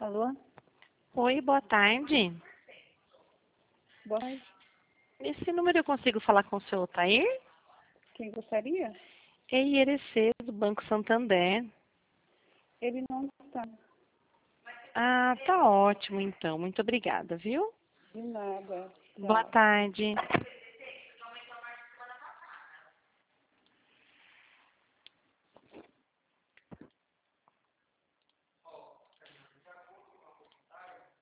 Alô? Oi, boa tarde. Boa tarde. Nesse número eu consigo falar com o seu Otair? Quem gostaria? É Ierecê, do Banco Santander. Ele não está. Ah, tá ótimo então. Muito obrigada, viu? De nada. Boa Tchau. tarde.